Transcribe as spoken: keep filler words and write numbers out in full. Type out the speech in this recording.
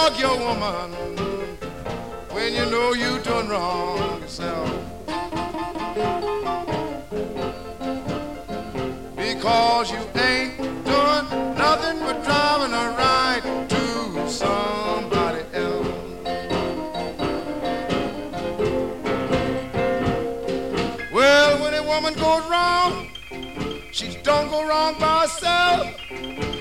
hug your woman when you know you done wrong yourself. Because you ain't doing nothing but driving her right to somebody else. Well, when a woman goes wrong, she don't go wrong by herself.